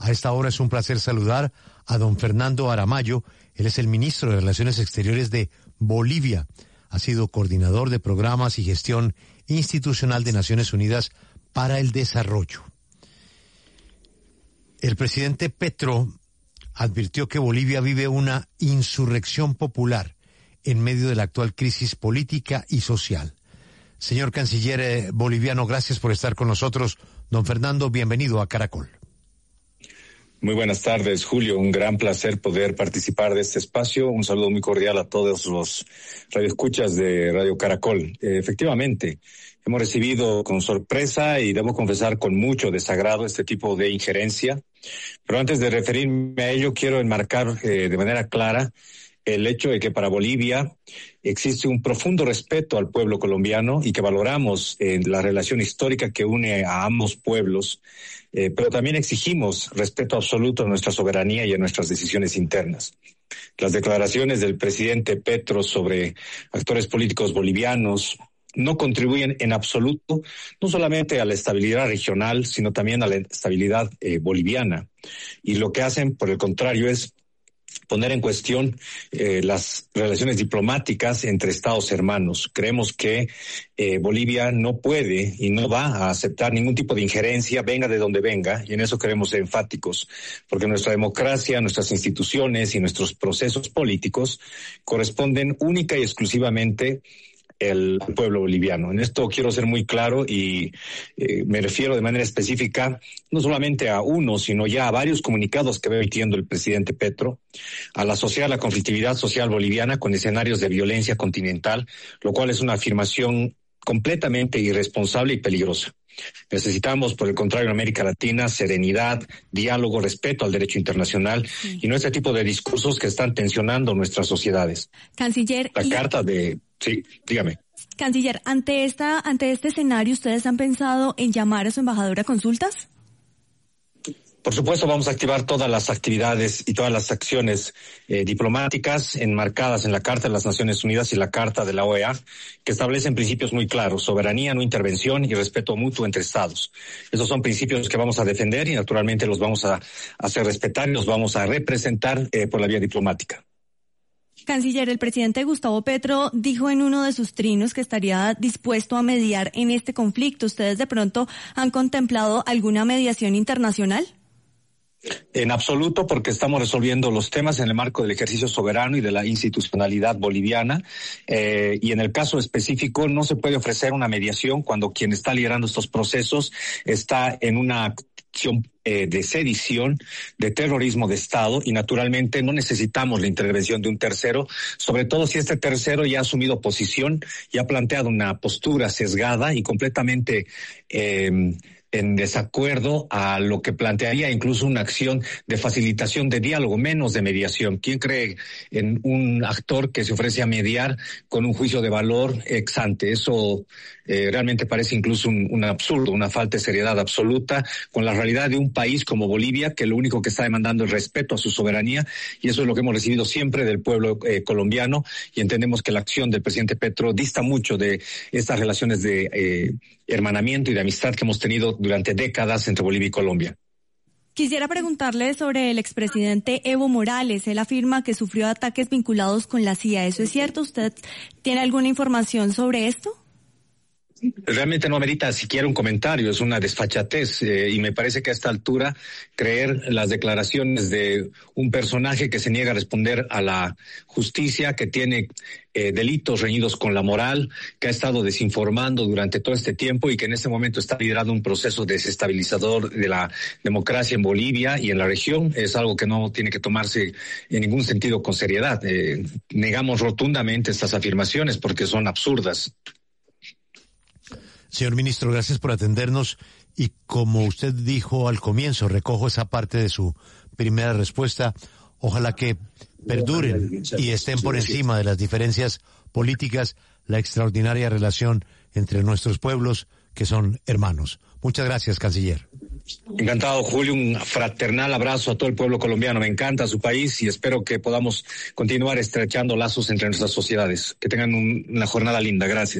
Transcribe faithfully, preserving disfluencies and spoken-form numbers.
A esta hora es un placer saludar a don Fernando Aramayo. Él es el ministro de Relaciones Exteriores de Bolivia. Ha sido coordinador de programas y gestión institucional de Naciones Unidas para el Desarrollo. El presidente Petro advirtió que Bolivia vive una insurrección popular en medio de la actual crisis política y social. Señor canciller eh, boliviano, gracias por estar con nosotros. Don Fernando, bienvenido a Caracol. Muy buenas tardes, Julio. Un gran placer poder participar de este espacio. Un saludo muy cordial a todos los radioescuchas de Radio Caracol. Eh, efectivamente, hemos recibido con sorpresa y debo confesar con mucho desagrado este tipo de injerencia. Pero antes de referirme a ello, quiero enmarcar eh, de manera clara el hecho de que para Bolivia existe un profundo respeto al pueblo colombiano y que valoramos eh, la relación histórica que une a ambos pueblos, eh, pero también exigimos respeto absoluto a nuestra soberanía y a nuestras decisiones internas. Las declaraciones del presidente Petro sobre actores políticos bolivianos no contribuyen en absoluto, no solamente a la estabilidad regional, sino también a la estabilidad eh, boliviana. Y lo que hacen, por el contrario, es poner en cuestión eh, las relaciones diplomáticas entre Estados hermanos. Creemos que eh, Bolivia no puede y no va a aceptar ningún tipo de injerencia, venga de donde venga, y en eso queremos ser enfáticos, porque nuestra democracia, nuestras instituciones y nuestros procesos políticos corresponden única y exclusivamente el pueblo boliviano. En esto quiero ser muy claro y eh, me refiero de manera específica no solamente a uno, sino ya a varios comunicados que va emitiendo el presidente Petro, al asociar la conflictividad social boliviana con escenarios de violencia continental, lo cual es una afirmación completamente irresponsable y peligrosa. Necesitamos, por el contrario, en América Latina, serenidad, diálogo, respeto al derecho internacional sí. y no este tipo de discursos que están tensionando nuestras sociedades. Canciller, la y... carta de... Sí, dígame. Canciller, ante esta, ante este escenario, ¿ustedes han pensado en llamar a su embajador a consultas? Por supuesto, vamos a activar todas las actividades y todas las acciones eh, diplomáticas enmarcadas en la Carta de las Naciones Unidas y la Carta de la O E A, que establecen principios muy claros: soberanía, no intervención y respeto mutuo entre Estados. Esos son principios que vamos a defender y naturalmente los vamos a hacer respetar y los vamos a representar eh, por la vía diplomática. Canciller, el presidente Gustavo Petro dijo en uno de sus trinos que estaría dispuesto a mediar en este conflicto. ¿Ustedes de pronto han contemplado alguna mediación internacional? En absoluto, porque estamos resolviendo los temas en el marco del ejercicio soberano y de la institucionalidad boliviana, eh, y en el caso específico no se puede ofrecer una mediación cuando quien está liderando estos procesos está en una acción eh, de sedición, de terrorismo de Estado, y naturalmente no necesitamos la intervención de un tercero, sobre todo si este tercero ya ha asumido posición y ha planteado una postura sesgada y completamente eh, en desacuerdo a lo que plantearía incluso una acción de facilitación de diálogo, menos de mediación. ¿Quién cree en un actor que se ofrece a mediar con un juicio de valor ex ante? Eso eh, realmente parece incluso un, un absurdo, una falta de seriedad absoluta con la realidad de un país como Bolivia, que lo único que está demandando es respeto a su soberanía, y eso es lo que hemos recibido siempre del pueblo eh, colombiano, y entendemos que la acción del presidente Petro dista mucho de estas relaciones de eh, hermanamiento y de amistad que hemos tenido durante décadas entre Bolivia y Colombia. Quisiera preguntarle sobre el expresidente Evo Morales. Él afirma que sufrió ataques vinculados con la C I A. ¿Eso es cierto? ¿Usted tiene alguna información sobre esto? Realmente no amerita siquiera un comentario, es una desfachatez, eh, y me parece que a esta altura creer las declaraciones de un personaje que se niega a responder a la justicia, que tiene eh, delitos reñidos con la moral, que ha estado desinformando durante todo este tiempo y que en este momento está liderando un proceso desestabilizador de la democracia en Bolivia y en la región, es algo que no tiene que tomarse en ningún sentido con seriedad. Eh, negamos rotundamente estas afirmaciones porque son absurdas. Señor ministro, gracias por atendernos, y como usted dijo al comienzo, recojo esa parte de su primera respuesta, ojalá que perduren y estén por encima de las diferencias políticas la extraordinaria relación entre nuestros pueblos que son hermanos. Muchas gracias, canciller. Encantado, Julio, un fraternal abrazo a todo el pueblo colombiano. Me encanta su país y espero que podamos continuar estrechando lazos entre nuestras sociedades. Que tengan un, una jornada linda. Gracias.